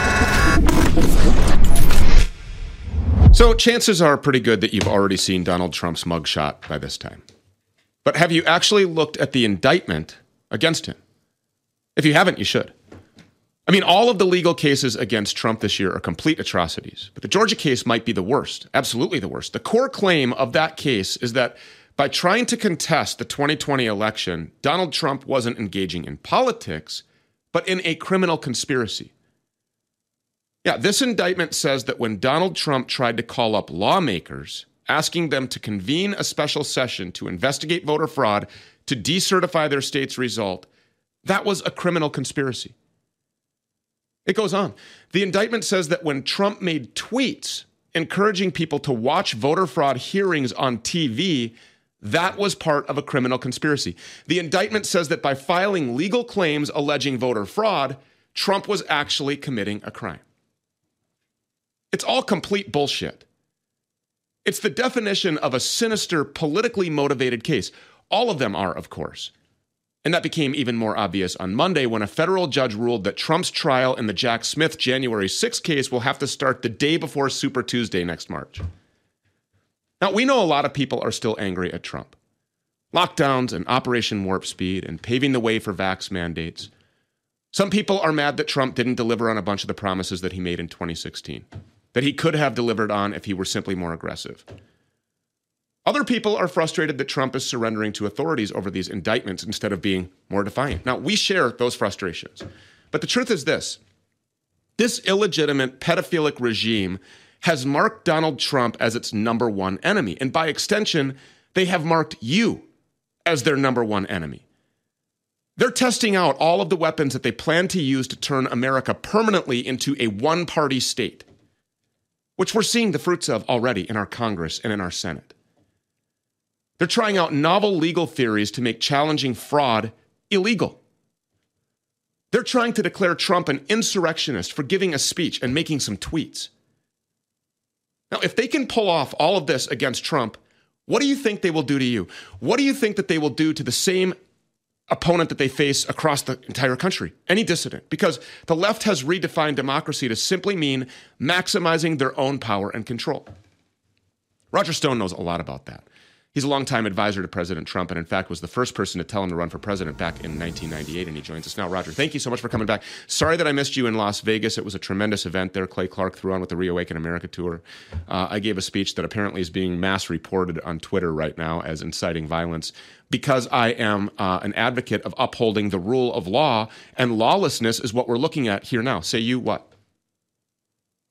So chances are pretty good that you've already seen Donald Trump's mugshot by this time. But have you actually looked at the indictment against him? If you haven't, you should. I mean, all of the legal cases against Trump this year are complete atrocities, but the Georgia case might be the worst, absolutely the worst. The core claim of that case is that by trying to contest the twenty twenty election, Donald Trump wasn't engaging in politics, but in a criminal conspiracy. Yeah, this indictment says that when Donald Trump tried to call up lawmakers, asking them to convene a special session to investigate voter fraud to decertify their state's result, that was a criminal conspiracy. It goes on. The indictment says that when Trump made tweets encouraging people to watch voter fraud hearings on T V, that was part of a criminal conspiracy. The indictment says that by filing legal claims alleging voter fraud, Trump was actually committing a crime. It's all complete bullshit. It's the definition of a sinister, politically motivated case. All of them are, of course. And that became even more obvious on Monday when a federal judge ruled that Trump's trial in the Jack Smith January sixth case will have to start the day before Super Tuesday next March. Now, we know a lot of people are still angry at Trump. Lockdowns and Operation Warp Speed and paving the way for vax mandates. Some people are mad that Trump didn't deliver on a bunch of the promises that he made in twenty sixteen. That he could have delivered on if he were simply more aggressive. Other people are frustrated that Trump is surrendering to authorities over these indictments instead of being more defiant. Now, we share those frustrations. But the truth is this. This illegitimate pedophilic regime has marked Donald Trump as its number one enemy. And by extension, they have marked you as their number one enemy. They're testing out all of the weapons that they plan to use to turn America permanently into a one-party state, which we're seeing the fruits of already in our Congress and in our Senate. They're trying out novel legal theories to make challenging fraud illegal. They're trying to declare Trump an insurrectionist for giving a speech and making some tweets. Now, if they can pull off all of this against Trump, what do you think they will do to you? What do you think that they will do to the same opponent that they face across the entire country, any dissident? Because the left has redefined democracy to simply mean maximizing their own power and control. Roger Stone knows a lot about that. He's a longtime advisor to President Trump and, in fact, was the first person to tell him to run for president back in nineteen ninety-eight, and he joins us now. Roger, thank you so much for coming back. Sorry that I missed you in Las Vegas. It was a tremendous event there. Clay Clark threw on with the Reawaken America tour. Uh, I gave a speech that apparently is being mass reported on Twitter right now as inciting violence because I am uh, an advocate of upholding the rule of law, and lawlessness is what we're looking at here now. Say you what?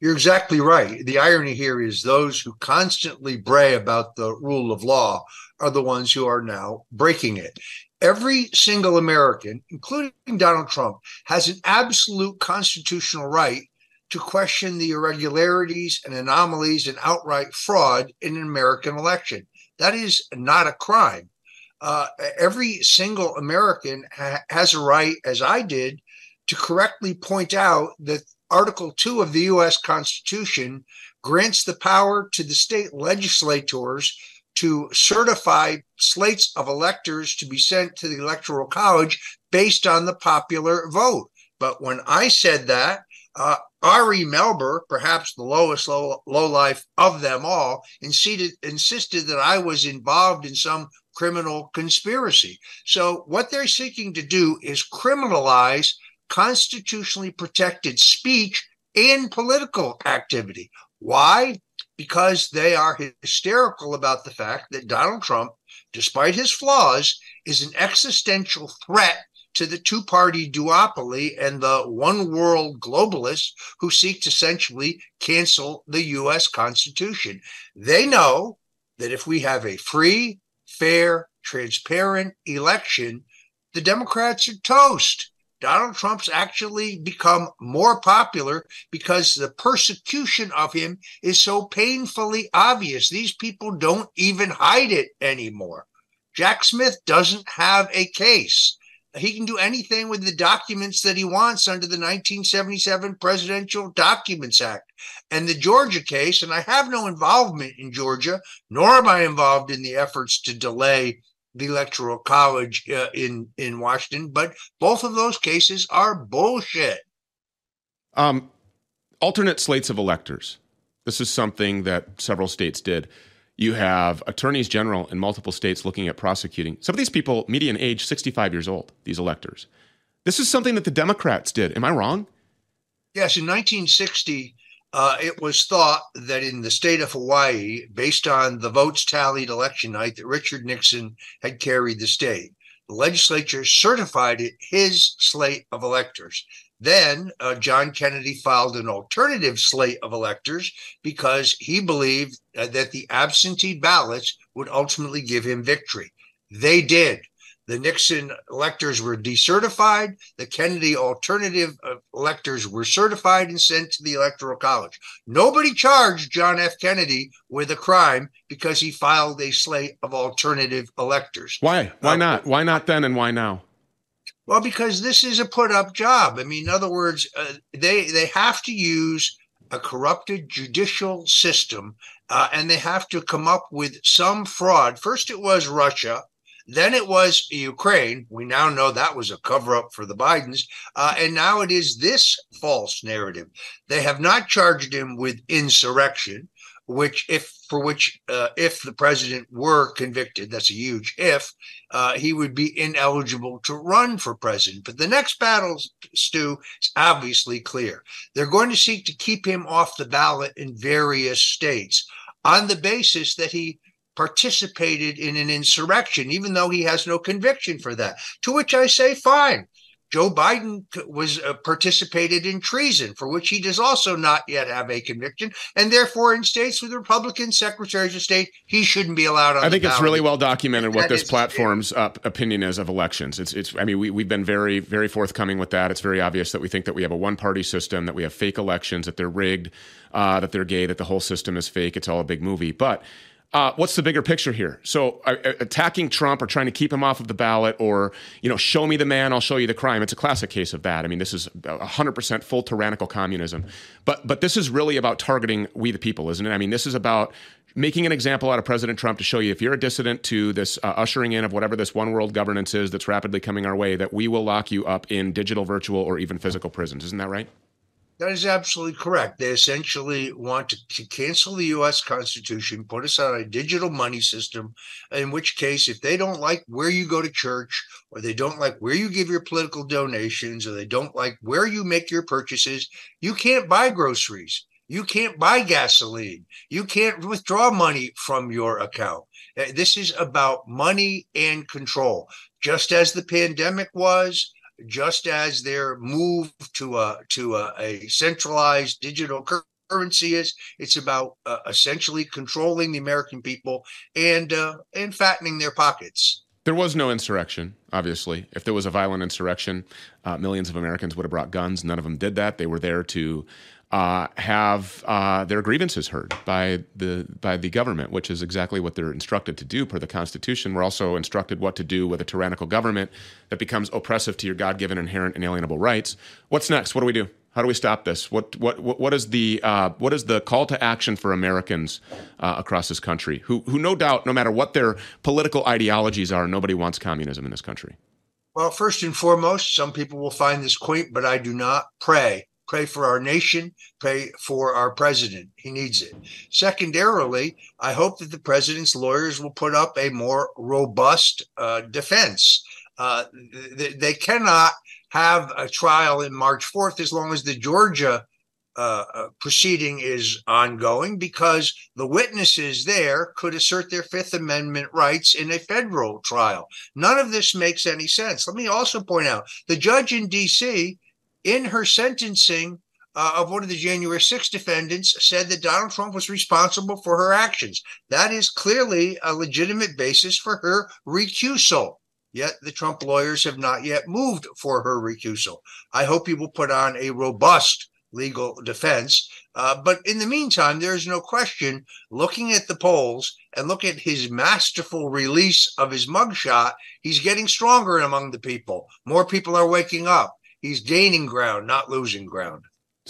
You're exactly right. The irony here is those who constantly bray about the rule of law are the ones who are now breaking it. Every single American, including Donald Trump, has an absolute constitutional right to question the irregularities and anomalies and outright fraud in an American election. That is not a crime. Uh, every single American ha- has a right, as I did, to correctly point out that Article two of the U S Constitution grants the power to the state legislators to certify slates of electors to be sent to the Electoral College based on the popular vote. But when I said that, uh, Ari Melber, perhaps the lowest low, low life of them all, insisted, insisted that I was involved in some criminal conspiracy. So what they're seeking to do is criminalize constitutionally protected speech and political activity. Why? Because they are hysterical about the fact that Donald Trump, despite his flaws, is an existential threat to the two-party duopoly and the one-world globalists who seek to essentially cancel the U S Constitution. They know that if we have a free, fair, transparent election, the Democrats are toast. Donald Trump's actually become more popular because the persecution of him is so painfully obvious. These people don't even hide it anymore. Jack Smith doesn't have a case. He can do anything with the documents that he wants under the nineteen seventy-seven Presidential Documents Act. And the Georgia case, and I have no involvement in Georgia, nor am I involved in the efforts to delay the Electoral College uh, in, in Washington, but both of those cases are bullshit. Um, alternate slates of electors. This is something that several states did. You have attorneys general in multiple states looking at prosecuting. Some of these people, median age, sixty-five years old, these electors. This is something that the Democrats did. Am I wrong? Yes, in nineteen sixty, uh, it was thought that in the state of Hawaii, based on the votes tallied election night, that Richard Nixon had carried the state. The legislature certified it his slate of electors. Then uh, John Kennedy filed an alternative slate of electors because he believed uh, that the absentee ballots would ultimately give him victory. They did. The Nixon electors were decertified. The Kennedy alternative electors were certified and sent to the Electoral College. Nobody charged John F. Kennedy with a crime because he filed a slate of alternative electors. Why? Why Uh, not? Why not then and why now? Well, because this is a put-up job. I mean, in other words, uh, they they have to use a corrupted judicial system, uh, and they have to come up with some fraud. First, it was Russia. Then it was Ukraine. We now know that was a cover-up for the Bidens. Uh, and now it is this false narrative. They have not charged him with insurrection, which if for which uh, if the president were convicted, that's a huge if, uh, he would be ineligible to run for president. But the next battle, Stu, is obviously clear. They're going to seek to keep him off the ballot in various states on the basis that he participated in an insurrection, even though he has no conviction for that. To which I say, fine. Joe Biden was uh, participated in treason, for which he does also not yet have a conviction, and therefore, in states with Republican secretaries of state, he shouldn't be allowed on. I think the it's ballot. really well documented what That this is- platform's uh, opinion is of elections. It's, it's. I mean, we we've been very, very forthcoming with that. It's very obvious that we think that we have a one-party system, that we have fake elections, that they're rigged, uh, that they're gay, that the whole system is fake. It's all a big movie, but. Uh, what's the bigger picture here? So uh, attacking Trump or trying to keep him off of the ballot, or, you know, show me the man, I'll show you the crime. It's a classic case of that. I mean, this is one hundred percent full tyrannical communism. But but this is really about targeting we the people, isn't it? I mean, this is about making an example out of President Trump to show you if you're a dissident to this uh, ushering in of whatever this one world governance is that's rapidly coming our way, that we will lock you up in digital, virtual, or even physical prisons. Isn't that right? That is absolutely correct. They essentially want to, to cancel the U S Constitution, put us on a digital money system, in which case, if they don't like where you go to church, or they don't like where you give your political donations, or they don't like where you make your purchases, you can't buy groceries. You can't buy gasoline. You can't withdraw money from your account. Uh, This is about money and control, just as the pandemic was, just as their move to a to a, a centralized digital currency is. It's about uh, essentially controlling the American people and uh, and fattening their pockets. There was no insurrection, obviously. If there was a violent insurrection, uh, millions of Americans would have brought guns. None of them did that. They were there to uh, have uh, their grievances heard by the by the government, which is exactly what they're instructed to do per the Constitution. We're also instructed what to do with a tyrannical government that becomes oppressive to your God-given inherent inalienable rights. What's next? What do we do? How do we stop this? What what what is the uh, what is the call to action for Americans uh, across this country who who no doubt, no matter what their political ideologies are, nobody wants communism in this country? Well, first and foremost, some people will find this quaint, but I do not. Pray. Pray for our nation. Pray for our president. He needs it. Secondarily, I hope that the president's lawyers will put up a more robust uh, defense. Uh, they, they cannot have a trial in March fourth as long as the Georgia uh, uh, proceeding is ongoing, because the witnesses there could assert their Fifth Amendment rights in a federal trial. None of this makes any sense. Let me also point out the judge in D C, in her sentencing uh, of one of the January sixth defendants, said that Donald Trump was responsible for her actions. That is clearly a legitimate basis for her recusal. Yet the Trump lawyers have not yet moved for her recusal. I hope he will put on a robust legal defense. Uh, but in the meantime, there is no question, looking at the polls and look at his masterful release of his mugshot, he's getting stronger among the people. More people are waking up. He's gaining ground, not losing ground.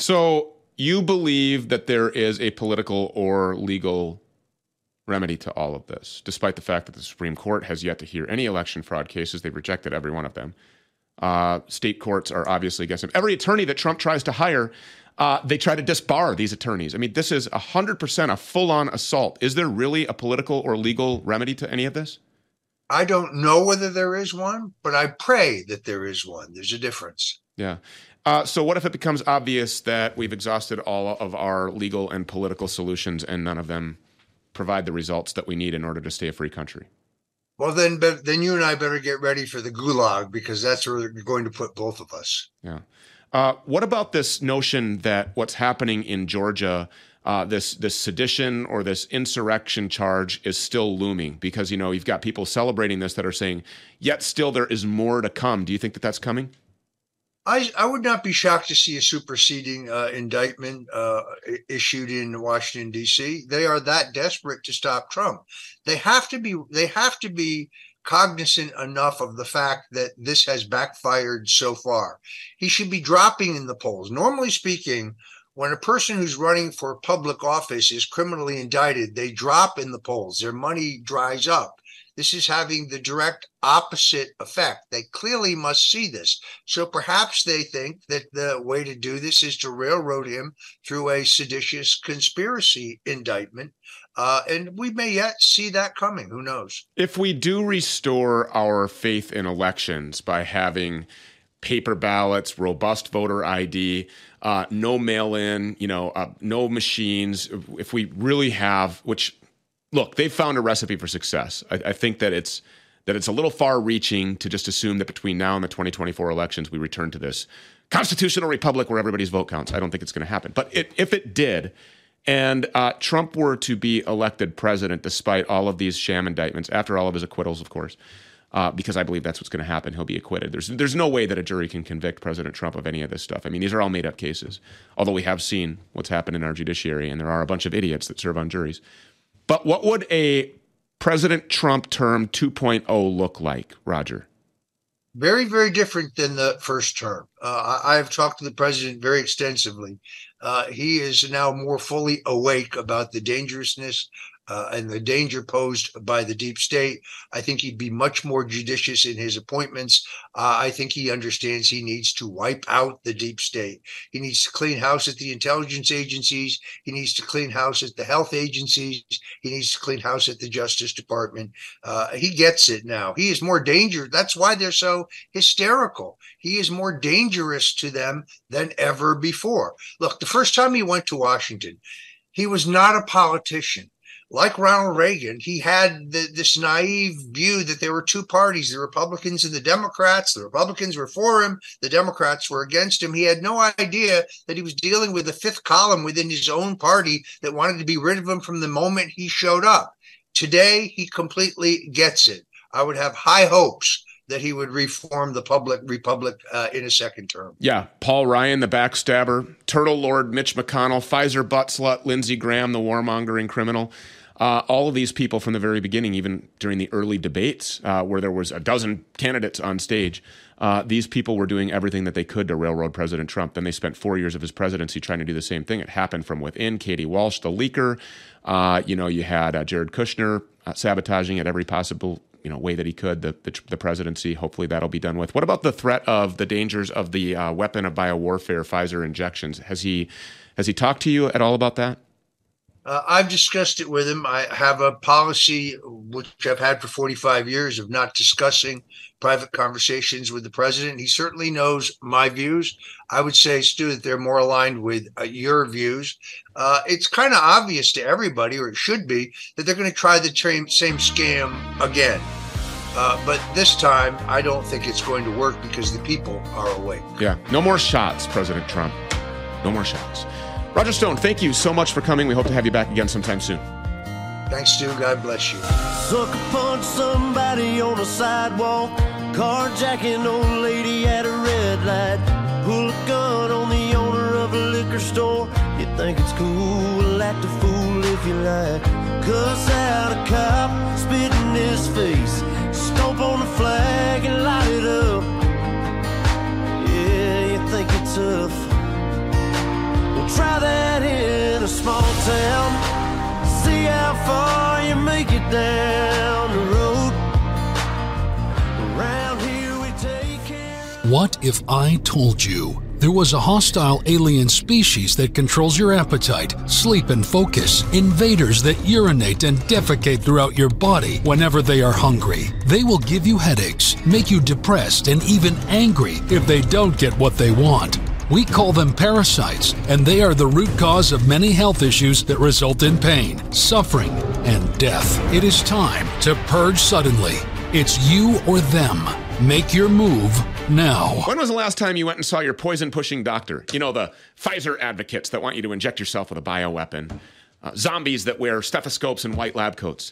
So you believe that there is a political or legal remedy to all of this, despite the fact that the Supreme Court has yet to hear any election fraud cases. They've rejected every one of them. Uh, state courts are obviously against him. Every attorney that Trump tries to hire, uh, they try to disbar these attorneys. I mean, this is one hundred percent a full-on assault. Is there really a political or legal remedy to any of this? I don't know whether there is one, but I pray that there is one. There's a difference. Yeah. Uh, so what if it becomes obvious that we've exhausted all of our legal and political solutions and none of them provide the results that we need in order to stay a free country? Well, then, then you and I better get ready for the gulag, because that's where they're going to put both of us. Yeah. Uh, what about this notion that what's happening in Georgia, uh, this this sedition or this insurrection charge is still looming? Because, you know, you've got people celebrating this that are saying, yet still there is more to come. Do you think that that's coming? I, I would not be shocked to see a superseding uh, indictment uh, issued in Washington, D C. They are that desperate to stop Trump. They have to be. They have to be cognizant enough of the fact that this has backfired so far. He should be dropping in the polls. Normally speaking, when a person who's running for public office is criminally indicted, they drop in the polls. Their money dries up. This is having the direct opposite effect. They clearly must see this. So perhaps they think that the way to do this is to railroad him through a seditious conspiracy indictment. Uh, and we may yet see that coming. Who knows? If we do restore our faith in elections by having paper ballots, robust voter I D, uh, no mail-in, you know, uh, no machines, if we really have, which... Look, they've found a recipe for success. I, I think that it's that it's a little far-reaching to just assume that between now and the twenty twenty-four elections, we return to this constitutional republic where everybody's vote counts. I don't think it's going to happen. But it, if it did, and uh, Trump were to be elected president despite all of these sham indictments, after all of his acquittals, of course, uh, because I believe that's what's going to happen, he'll be acquitted. There's there's no way that a jury can convict President Trump of any of this stuff. I mean, these are all made-up cases, although we have seen what's happened in our judiciary, and there are a bunch of idiots that serve on juries. But what would a President Trump term two point oh look like, Roger? Very, very different than the first term. Uh, I have talked to the president very extensively. Uh, he is now more fully awake about the dangerousness uh, and the danger posed by the deep state. I think he'd be much more judicious in his appointments. Uh, I think he understands he needs to wipe out the deep state. He needs to clean house at the intelligence agencies. He needs to clean house at the health agencies. He needs to clean house at the Justice Department. Uh, he gets it now. He is more dangerous. That's why they're so hysterical. He is more dangerous to them than ever before. Look, the first time he went to Washington, he was not a politician. like Ronald Reagan, he had the, this naive view that there were two parties, the Republicans and the Democrats. The Republicans were for him. The Democrats were against him. He had no idea that he was dealing with a fifth column within his own party that wanted to be rid of him from the moment he showed up. Today, he completely gets it. I would have high hopes that he would reform the public republic uh, in a second term. Yeah, Paul Ryan, the backstabber, Turtle Lord Mitch McConnell, Pfizer butt slut Lindsey Graham, the warmongering criminal. Uh, all of these people from the very beginning, even during the early debates uh, where there was a dozen candidates on stage, uh, these people were doing everything that they could to railroad President Trump. Then they spent four years of his presidency trying to do the same thing. It happened from within. Katie Walsh, the leaker. Uh, you know, you had uh, Jared Kushner uh, sabotaging at every possible you know way that he could the, the the presidency. Hopefully that'll be done with. What about the threat of the dangers of the uh, weapon of biowarfare, Pfizer injections? Has he has he talked to you at all about that? Uh, I've discussed it with him. I have a policy, which I've had for forty-five years, of not discussing private conversations with the president. He certainly knows my views. I would say, Stu, that they're more aligned with uh, your views. Uh, it's kind of obvious to everybody, or it should be, that they're going to try the same, same scam again. Uh, but this time, I don't think it's going to work because the people are awake. Yeah, no more shots, President Trump. No more shots. Roger Stone, thank you so much for coming. We hope to have you back again sometime soon. Thanks, Stu. God bless you. Sucker punch somebody on a sidewalk, carjacking old lady at a red light, pull a gun on the owner of a liquor store. You think it's cool, act a fool if you like, cuss out a cop, spit in his face, stomp on the flag and light it up. Yeah, you think it's tough. Try that in a small town. See how far you make it down the road. Around here we take care of... What if I told you there was a hostile alien species that controls your appetite, sleep, and focus? Invaders that urinate and defecate throughout your body whenever they are hungry. They will give you headaches, make you depressed, and even angry if they don't get what they want. We call them parasites, and they are the root cause of many health issues that result in pain, suffering, and death. It is time to purge suddenly. It's you or them. Make your move now. When was the last time you went and saw your poison-pushing doctor? You know, the Pfizer advocates that want you to inject yourself with a bioweapon. Uh, zombies that wear stethoscopes and white lab coats.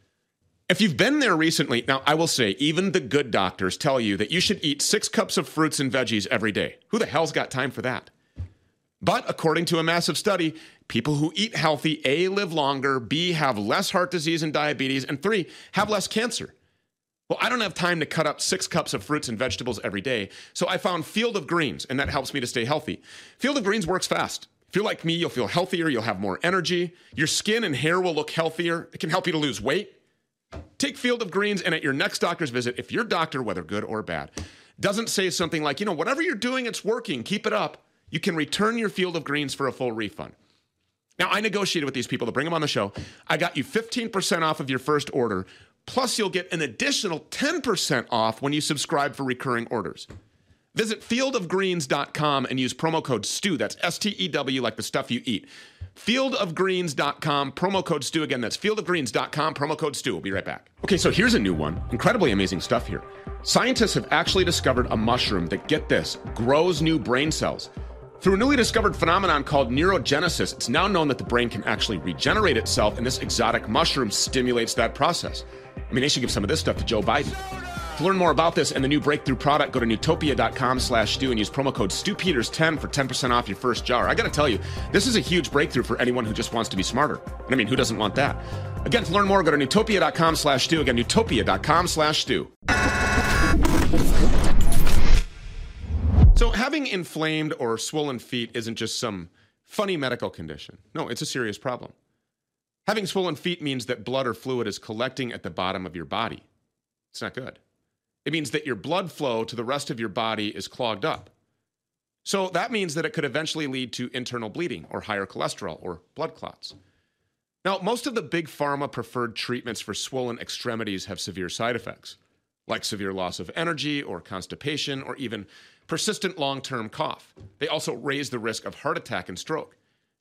If you've been there recently, now I will say, even the good doctors tell you that you should eat six cups of fruits and veggies every day. Who the hell's got time for that? But according to a massive study, people who eat healthy, A, live longer, B, have less heart disease and diabetes, and three, have less cancer. Well, I don't have time to cut up six cups of fruits and vegetables every day, so I found Field of Greens, and that helps me to stay healthy. Field of Greens works fast. If you're like me, you'll feel healthier, you'll have more energy, your skin and hair will look healthier, it can help you to lose weight. Take Field of Greens, and at your next doctor's visit, if your doctor, whether good or bad, doesn't say something like, you know, whatever you're doing, it's working, keep it up, you can return your Field of Greens for a full refund. Now, I negotiated with these people to bring them on the show. I got you fifteen percent off of your first order, plus you'll get an additional ten percent off when you subscribe for recurring orders. Visit field of greens dot com and use promo code STEW. That's S T E W, like the stuff you eat. field of greens dot com, promo code STEW. Again, that's field of greens dot com, promo code STEW. We'll be right back. Okay, so here's a new one. Incredibly amazing stuff here. Scientists have actually discovered a mushroom that, get this, grows new brain cells. Through a newly discovered phenomenon called neurogenesis, it's now known that the brain can actually regenerate itself, and this exotic mushroom stimulates that process. I mean, they should give some of this stuff to Joe Biden. To learn more about this and the new breakthrough product, go to Newtopia dot com slash Stu and use promo code Stu Peters ten for ten percent off your first jar. I got to tell you, this is a huge breakthrough for anyone who just wants to be smarter. And I mean, who doesn't want that? Again, to learn more, go to Newtopia dot com slash Stu. Again, Newtopia dot com slash Stu. So having inflamed or swollen feet isn't just some funny medical condition. No, it's a serious problem. Having swollen feet means that blood or fluid is collecting at the bottom of your body. It's not good. It means that your blood flow to the rest of your body is clogged up. So that means that it could eventually lead to internal bleeding or higher cholesterol or blood clots. Now, most of the big pharma preferred treatments for swollen extremities have severe side effects, like severe loss of energy or constipation or even persistent long-term cough. They also raise the risk of heart attack and stroke.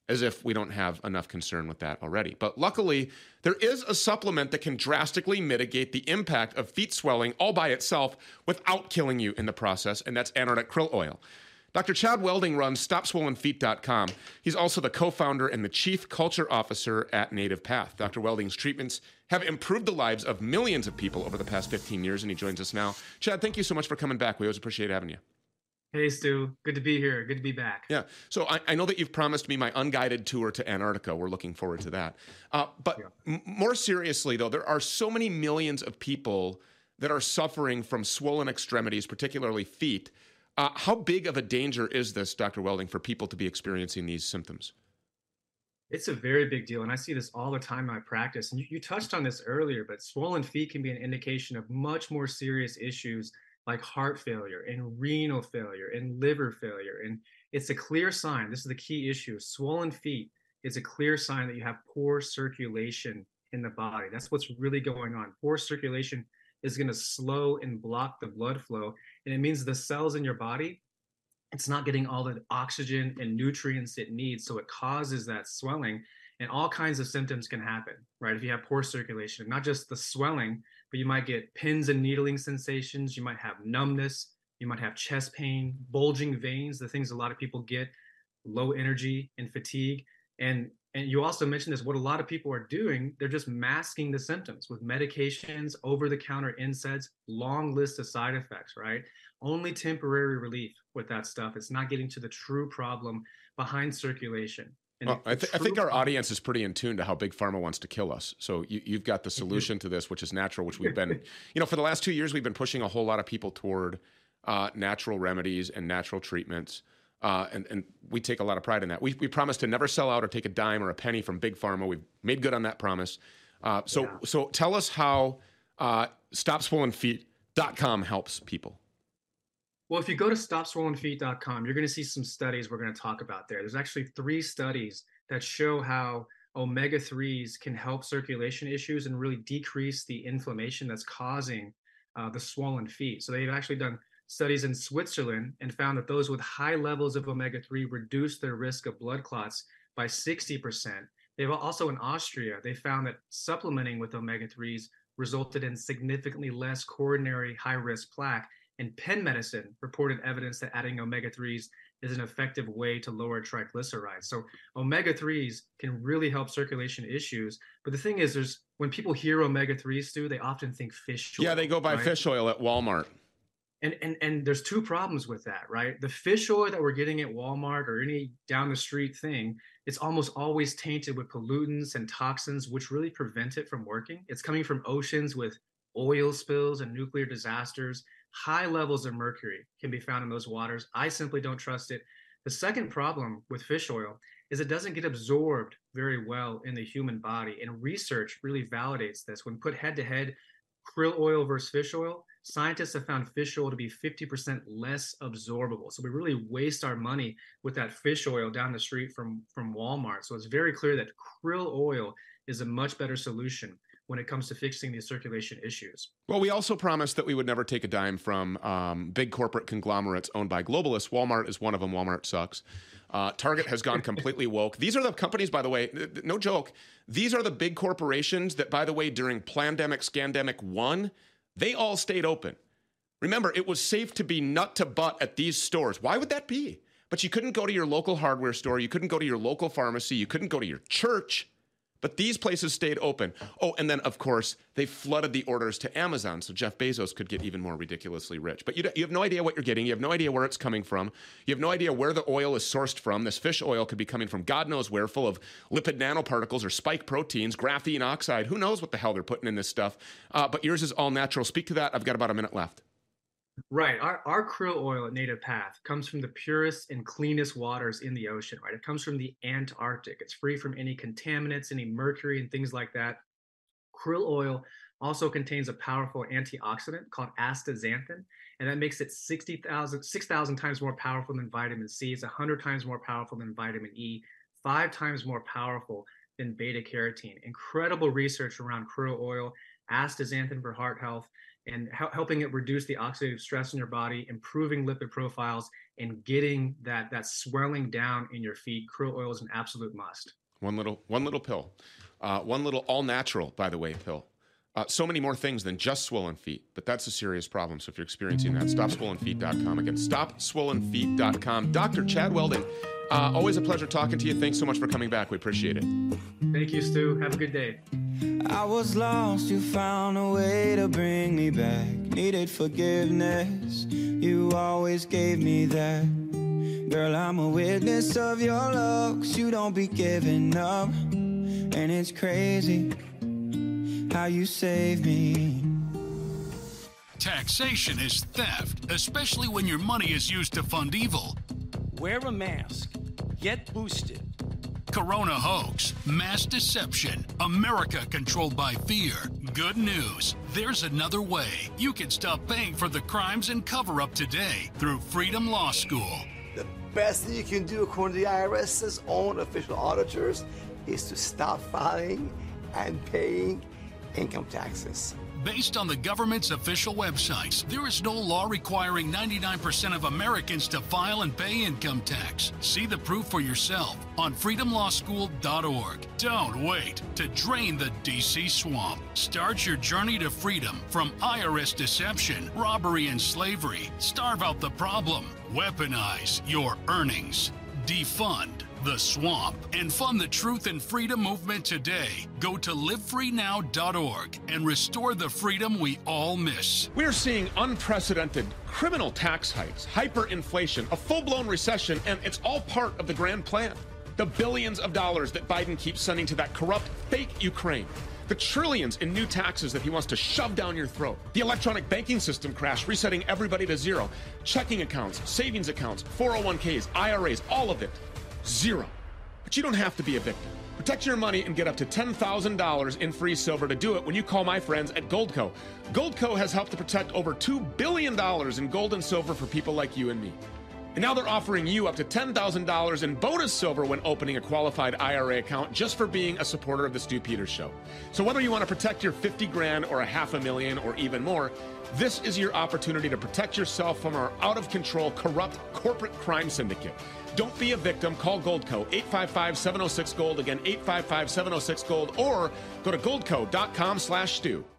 as if we don't have enough concern with that already. But luckily, there is a supplement that can drastically mitigate the impact of feet swelling all by itself without killing you in the process, and that's Antarctic krill oil. Doctor Chad Welding runs stop swollen feet dot com. He's also the co-founder and the chief culture officer at Native Path. Doctor Welding's treatments have improved the lives of millions of people over the past fifteen years, and he joins us now. Chad, thank you so much for coming back. We always appreciate having you. Hey, Stu. Good to be here. Good to be back. Yeah. So I, I know that you've promised me my unguided tour to Antarctica. We're looking forward to that. Uh, but yeah. m- more seriously, though, there are so many millions of people that are suffering from swollen extremities, particularly feet. Uh, how big of a danger is this, Doctor Welding, for people to be experiencing these symptoms? It's a very big deal, and I see this all the time in my practice. And you, you touched on this earlier, but swollen feet can be an indication of much more serious issues like heart failure and renal failure and liver failure. And it's a clear sign. This is the key issue. Swollen feet is a clear sign that you have poor circulation in the body. That's what's really going on. Poor circulation is going to slow and block the blood flow. And it means the cells in your body, it's not getting all the oxygen and nutrients it needs. So it causes that swelling, and all kinds of symptoms can happen, right? If you have poor circulation, not just the swelling, but you might get pins and needling sensations. You might have numbness. You might have chest pain, bulging veins, the things a lot of people get, low energy and fatigue. And And you also mentioned this, what a lot of people are doing, they're just masking the symptoms with medications, over-the-counter N SAIDs, long list of side effects, right? Only temporary relief with that stuff. It's not getting to the true problem behind circulation. And well, I, th- I think our audience is pretty in tune to how Big Pharma wants to kill us. So you, you've got the solution to this, which is natural, which we've been, you know, for the last two years, we've been pushing a whole lot of people toward uh, natural remedies and natural treatments. Uh, and, and we take a lot of pride in that. We, we promise to never sell out or take a dime or a penny from Big Pharma. We've made good on that promise. Uh, so, yeah. so tell us how uh, stop swollen feet dot com helps people. Well, if you go to stop swollen feet dot com, you're going to see some studies we're going to talk about there. There's actually three studies that show how omega threes can help circulation issues and really decrease the inflammation that's causing uh, the swollen feet. So they've actually done studies in Switzerland and found that those with high levels of omega three reduce their risk of blood clots by sixty percent. They've also in Austria, they found that supplementing with omega threes resulted in significantly less coronary high-risk plaque. And Penn Medicine reported evidence that adding omega threes is an effective way to lower triglycerides. So omega threes can really help circulation issues. But the thing is, there's when people hear omega threes, Stu, they often think fish oil. Yeah, they go buy right? fish oil at Walmart. And, and and there's two problems with that, right? The fish oil that we're getting at Walmart or any down the street thing, it's almost always tainted with pollutants and toxins, which really prevent it from working. It's coming from oceans with oil spills and nuclear disasters. High levels of mercury can be found in those waters. I simply don't trust it. The second problem with fish oil is it doesn't get absorbed very well in the human body. And research really validates this. When put head to head, krill oil versus fish oil, scientists have found fish oil to be fifty percent less absorbable. So we really waste our money with that fish oil down the street from, from Walmart. So it's very clear that krill oil is a much better solution when it comes to fixing these circulation issues. Well, we also promised that we would never take a dime from um, big corporate conglomerates owned by globalists. Walmart is one of them. Walmart sucks. Uh, Target has gone completely woke. These are the companies, by the way, no joke. These are the big corporations that, by the way, during Plandemic, Scandemic one, they all stayed open. Remember, it was safe to be nut to butt at these stores. Why would that be? But you couldn't go to your local hardware store. You couldn't go to your local pharmacy. You couldn't go to your church. But these places stayed open. Oh, and then, of course, they flooded the orders to Amazon so Jeff Bezos could get even more ridiculously rich. But you, you have no idea what you're getting. You have no idea where it's coming from. You have no idea where the oil is sourced from. This fish oil could be coming from God knows where, full of lipid nanoparticles or spike proteins, graphene oxide. Who knows what the hell they're putting in this stuff? Uh, but yours is all natural. Speak to that. I've got about a minute left. Right. Our, our krill oil at Native Path comes from the purest and cleanest waters in the ocean, right? It comes from the Antarctic. It's free from any contaminants, any mercury and things like that. Krill oil also contains a powerful antioxidant called astaxanthin, and that makes it sixty thousand, six thousand times more powerful than vitamin C. It's one hundred times more powerful than vitamin E, five times more powerful than beta carotene. Incredible research around krill oil, astaxanthin for heart health. and hel- helping it reduce the oxidative stress in your body, improving lipid profiles, and getting that that swelling down in your feet. Krill oil is an absolute must. One little, one little pill, uh, one little all-natural, by the way, pill. Uh, so many more things than just swollen feet, but that's a serious problem. So if you're experiencing that, stop swollen feet dot com. Again, stop swollen feet dot com. Doctor Chad Weldon, uh, always a pleasure talking to you. Thanks so much for coming back. We appreciate it. Thank you, Stu. Have a good day. I was lost, you found a way to bring me back. Needed forgiveness, you always gave me that. Girl, I'm a witness of your love, 'cause you don't be giving up. And it's crazy how you save me. Taxation is theft, especially when your money is used to fund evil. Wear a mask. Get boosted. Corona hoax, mass deception, America controlled by fear. Good news, there's another way. You can stop paying for the crimes and cover-up today through Freedom Law School. The best thing you can do, according to the I R S's own official auditors, is to stop filing and paying income taxes. Based on the government's official websites, there is no law requiring ninety-nine percent of Americans to file and pay income tax. See the proof for yourself on freedom law school dot org. Don't wait to drain the D C swamp. Start your journey to freedom from I R S deception, robbery, and slavery. Starve out the problem. Weaponize your earnings. Defund the swamp and fund the truth and freedom movement today. Go to live free now dot org and restore the freedom we all miss. We're seeing unprecedented criminal tax hikes, hyperinflation, a full-blown recession, and it's all part of the grand plan. The billions of dollars that Biden keeps sending to that corrupt, fake Ukraine. The trillions in new taxes that he wants to shove down your throat. The electronic banking system crash, resetting everybody to zero. Checking accounts, savings accounts, four oh one k's, I R As, all of it. Zero. But you don't have to be a victim. Protect your money and get up to ten thousand dollars in free silver to do it when you call my friends at Goldco. Goldco has helped to protect over two billion dollars in gold and silver for people like you and me. And now they're offering you up to ten thousand dollars in bonus silver when opening a qualified I R A account just for being a supporter of the Stu Peters Show. So whether you want to protect your fifty grand or a half a million or even more, this is your opportunity to protect yourself from our out-of-control, corrupt corporate crime syndicate. Don't be a victim. Call Goldco, eight five five, seven oh six, GOLD. Again, eight five five, seven oh six, GOLD. Or go to goldco dot com slash Stu.